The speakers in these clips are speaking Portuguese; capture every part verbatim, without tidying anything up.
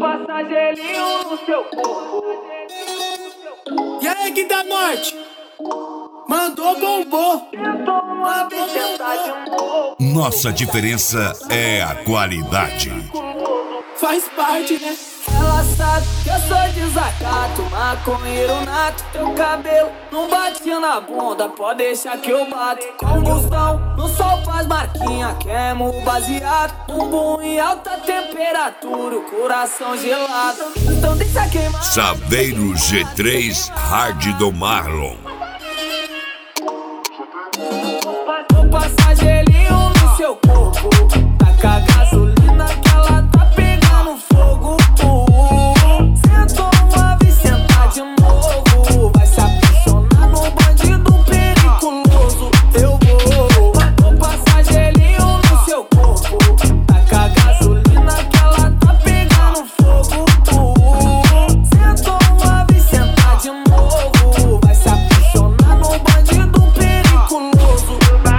passar gelinho no seu corpo. E aí, Quinta Norte? Mandou bombou. Tentou uma vez sentar de novo. Nossa diferença é a qualidade. Faz parte, né? Ela sabe que eu sou desacato, maconheiro nato. Teu cabelo não bate na bunda, pode deixar que eu bato. Combustão, no sol faz marquinha, queimo o baseado. Bumbum em alta temperatura, o coração gelado. Então deixa queimar. Saveiro G três Hard do Marlon. Vou passar gelinho no seu corpo. Taca gasolina que ela tá pegando fogo. Sentou uma vez, sentar de novo. Vai se apaixonar no bandido periculoso. Eu vou, vou passar gelinho no seu corpo. Taca gasolina que ela tá pegando fogo. Sentou uma vez, sentar de novo. Vai se apaixonar no bandido periculoso.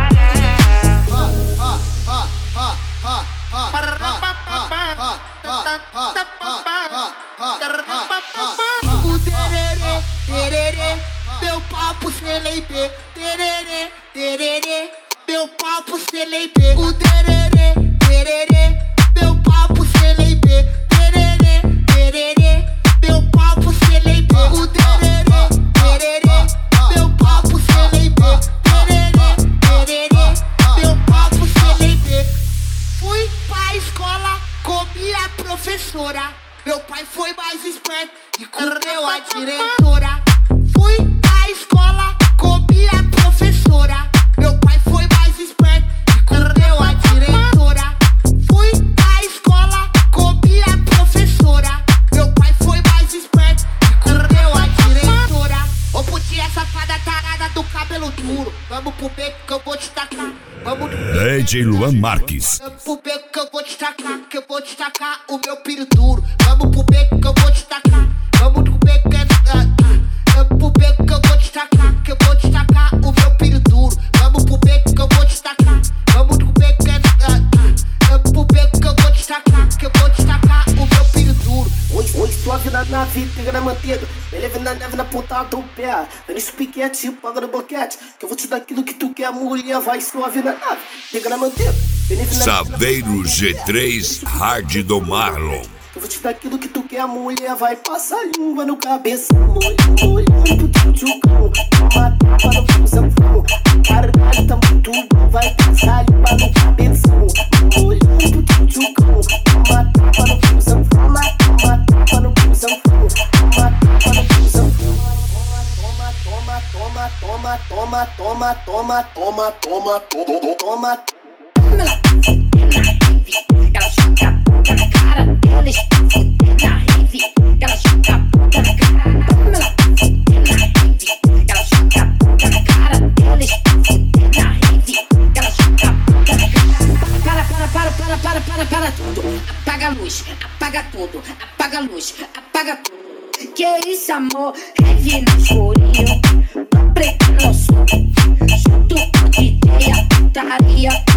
O tererê, tererê, meu papo celeibê. Tererê, tererê, meu papo celeibê. O tererê, tererê, meu papo celeibê. Tererê, tererê, meu papo celeibê. O tererê, tererê, meu papo celeibê. Tererê, tererê, meu papo celeibê. Fui pra escola, comi a professora. Meu pai foi mais esperto e comeu a diretora. Fui pra escola, comi a professora. Meu pai foi mais esperto e comeu a diretora. Fui pra escola, comi a professora. Meu pai foi mais esperto e comeu a diretora. Ô putinha safada tarada do cabelo duro, vamos pro beco que eu vou te tacar. Vamos D J Luan Marques. Vamos pro beco que eu vou te tacar, que eu vou te tacar o meu piro duro. Vamos pro beco que eu vou te tacar. Vamos pro beco que eu Vamos pro beco que eu vou te tacar, que eu vou te tacar o meu piro duro. Vamos pro beco que eu vou te tacar. Vamos pro beco que eu Vamos pro beco que eu vou te tacar, que eu vou te tacar o meu piro duro. Hoje, hoje suave na nave, pega na manteiga. Beleza na neve na ponta do pé. Vem nesse piquete, paga no boquete. Que eu vou te dar aquilo que tu quer, mulher. Vai suave na nave, pega na manteiga. Saveiro G três Hard do Marlon. Eu vou te dar aquilo que tu quer, mulher. Vai passar língua no cabeção. Molhando, molhando, tchutchucão. Toma tapa no fusão. Caralho, tá muito bom. Vai passar língua no cabeção. Molhando, tchutchucão. Toma tapa no fusão. Toma, toma tapa no fusão. Toma tapa no fusão. Toma, toma, toma, toma, toma, toma, toma, toma, toma, toma, toma. Ela chuta a bunda na cara dela, está fudendo na rave. Ela chuta a bunda na cara dela, fudendo na rave. Ela chuta a bunda na cara dela, está fudendo na rave. Ela chuta a bunda na cara. Para, para, para, para, para, para, para tudo. Apaga a luz, apaga tudo, apaga a luz, apaga tudo. Que isso, amor? Rave no escurinho, tô preto no sul. Junto com D J, a putaria.